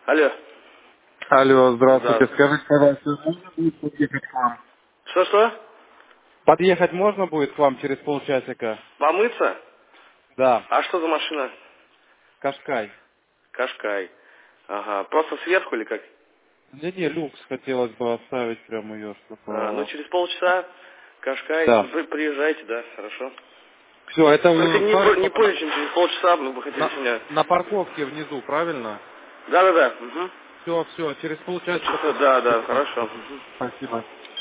Алло. Алло, здравствуйте. Да. Скажите, пожалуйста, можно будет подъехать к вам? Что? Подъехать можно будет к вам через полчасика? Помыться? Да, А что за машина? Кашкай. Кашкай. Ага. Просто сверху или как? Не, люкс хотелось бы оставить прям ее, Ну, чтобы... через полчаса Кашкай. Да. Вы приезжайте, да, хорошо. Все, это Только вы не позже, чем через полчаса, мы бы хотели сегодня. на парковке внизу, правильно? Да. Угу. Все, через полчасика Полчаса, да, подъедете к нам. хорошо. Мгм. Спасибо.